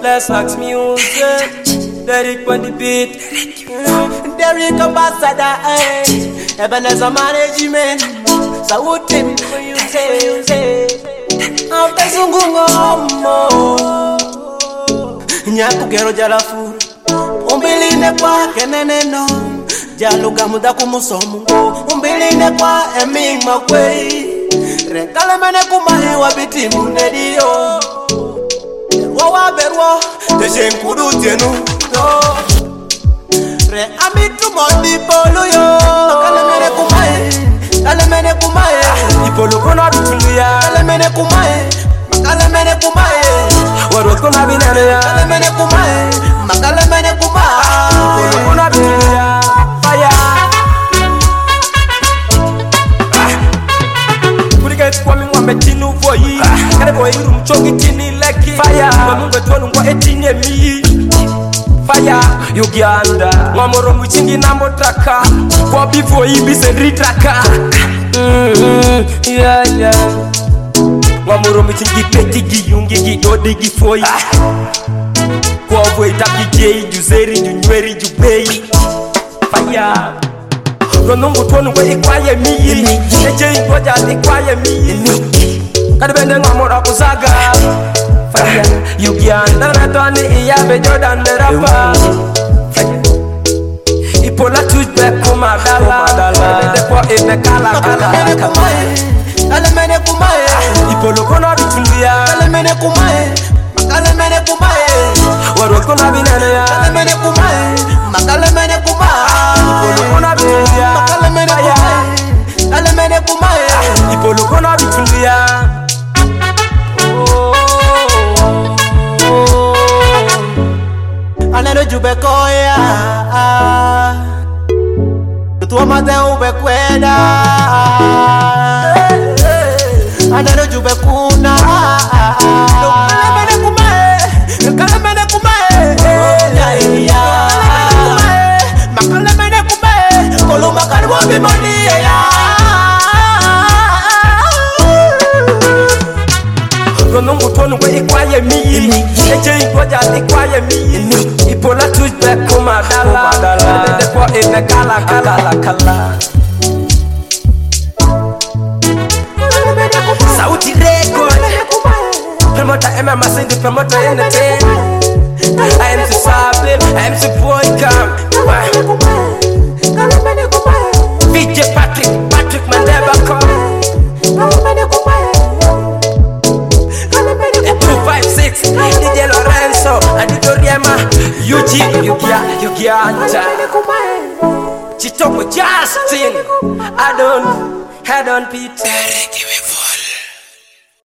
Let's ask music. Derek on the beat. Derek ambassador, Ebenezer management. So what him for you say? I'm Bezungungomo. Nyakugero jalafu. Umbiline kwa keneneno. Jaluga muda kumusomu. Umbiline kwa emi makwei. Rekale mene kumahe wabiti munedio. Wawa berwo. Deje nkudu tienu. Re amitu mondi polo yo. Kale mene kumae. Ipolo kona bitulia. Kale mene kumae. Warot kona binane ya. Kale mene kumae. Ipolo kona bitulia. Fire. Kuriget kwa mi mwame tinu voyi. Kare boy irum chogi tini leki. Fire. Wamunga tuonu ngwa etine mi. Fire, Uganda. Mwamoro mchingi nambo traka. Kwa bifo ibi sendri traka. Yeah. Mwamoro mchingi peti giyungi gigode gifoi. Kwa vwe tapi jei juzeri junyweri jubei. Fire. Ronungu tuonu kwa ikwaye miyi. Ejei ngoja ikwaye miyi. Kadibende mwamoro kuzaga. Uganda na toni iyabe Jordan the rapper. Ipola tujbe kumadala. Ede kwa ebe kala. Kale mene kumae. Ipolo kona bitulia. Kale mene kumae. Warot kona binane ya. Kale mene kumae. Ipolo kona bitulia. Kale mene kumae. Ipolo kona bitulia. Anero jube koya. Tuwa mate ube kweda. Anero jube kuna. Kale mene kumae. Makale mene kumae. Kolo makari wabi mani ya. Ronungu tuonu kwa ikwaye miyi. Ejei ngoja ikwaye miyi. Ipola tujbe kumadala. Ede kwa ebe kala. Sauti record. Promoter MMA sing the promoter entertain. I am to Sablin, I am to Boy Cam. DJ Patrick Mandela come. 256 DJ Lorenzo, Adidoriema, Uganda. Chitoko Justin, I don't Peter.